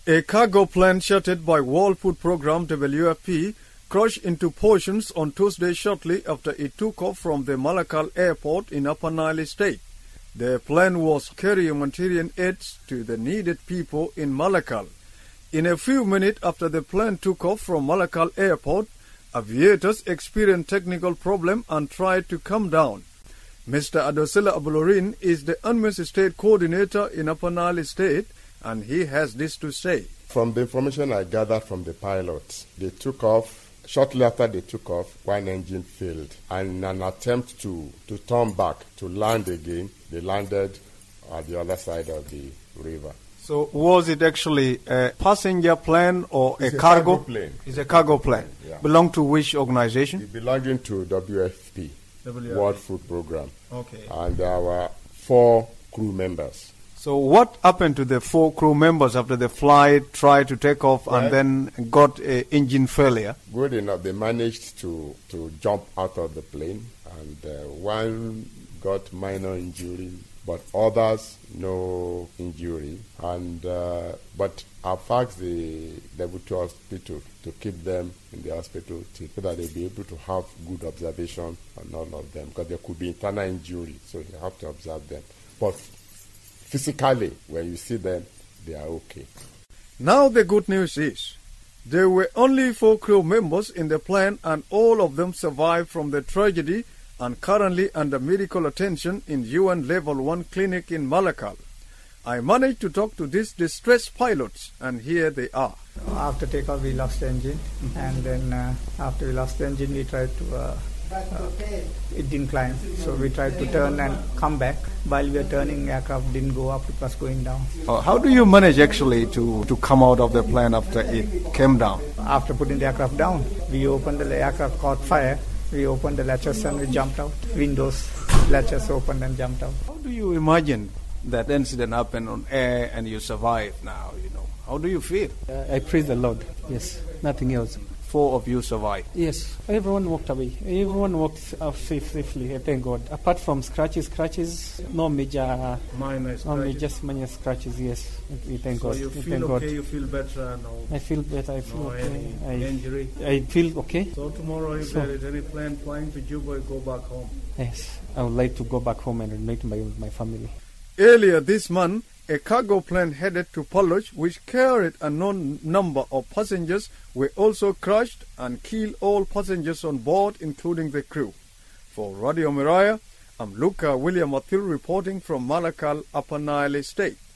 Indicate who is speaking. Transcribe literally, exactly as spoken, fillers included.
Speaker 1: A cargo plane chartered by World Food Programme W F P crashed into portions on Tuesday shortly after it took off from the Malakal airport in Upper Nile State. The plane was carrying humanitarian aids to the needed people in Malakal. In a few minutes after the plane took off from Malakal airport, aviators experienced technical problem and tried to come down. Mister Adosela Abolorin is the U N M I S State Coordinator in Upper Nile State, and he has this to say.
Speaker 2: From the information I gathered from the pilots, they took off. Shortly after they took off, one engine failed. And in an attempt to, to turn back, to land again, they landed at the other side of the river.
Speaker 1: So was it actually a passenger plane or
Speaker 2: it's
Speaker 1: a,
Speaker 2: a
Speaker 1: cargo?
Speaker 2: cargo plane?
Speaker 1: It's a cargo plane.
Speaker 2: Yeah.
Speaker 1: Belong to which organization?
Speaker 2: It belonging to W F P,
Speaker 1: W F P.
Speaker 2: World Food Programme.
Speaker 1: Okay.
Speaker 2: And there were four crew members.
Speaker 1: So what happened to the four crew members after the flight tried to take off
Speaker 2: Well,
Speaker 1: and then got an engine failure?
Speaker 2: Good enough. They managed to, to jump out of the plane, and uh, one got minor injury, but others no injury. And uh, but our fax the Lebutu hospital to keep them in the hospital so that they'll be able to have good observation on all of them, because there could be internal injury, so you have to observe them. But physically, when you see them, they are okay.
Speaker 1: Now the good news is, there were only four crew members in the plane and all of them survived from the tragedy and currently under medical attention in U N Level one clinic in Malakal. I managed to talk to these distressed pilots, and here they are.
Speaker 3: After takeoff, we lost the engine, and then uh, after we lost the engine, we tried to, uh, uh, it didn't climb, so we tried to turn and come back. While we were turning, aircraft didn't go up, it was going down.
Speaker 1: Uh, how do you manage actually to, to come out of the plane after it came down?
Speaker 3: After putting the aircraft down, we opened the aircraft, caught fire, we opened the latches and we jumped out. Windows, latches opened and jumped out.
Speaker 1: How do you imagine that incident happened on air and you survived now, you know? How do you feel?
Speaker 4: Uh, I praise the Lord, yes, nothing else.
Speaker 1: Four of you survived?
Speaker 4: Yes, everyone walked away. Everyone walked out safe, safely, I thank God. Apart from scratches, scratches, no major,
Speaker 1: minor
Speaker 4: no major minor scratches, yes, we thank
Speaker 1: so
Speaker 4: God.
Speaker 1: you
Speaker 4: we
Speaker 1: feel
Speaker 4: thank
Speaker 1: okay,
Speaker 4: God.
Speaker 1: you feel better now?
Speaker 4: I feel better, I feel
Speaker 1: no
Speaker 4: okay. I,
Speaker 1: injury?
Speaker 4: I feel okay.
Speaker 1: So tomorrow if
Speaker 4: so,
Speaker 1: there is any plane flying to Juba, go back home?
Speaker 4: Yes, I would like to go back home and reunite my, my family.
Speaker 1: Earlier this month, a cargo plane headed to Paluch, which carried a known number of passengers, were also crashed and killed all passengers on board, including the crew. For Radio Miraya, I'm Luca William Athil reporting from Malakal, Upper Nile State.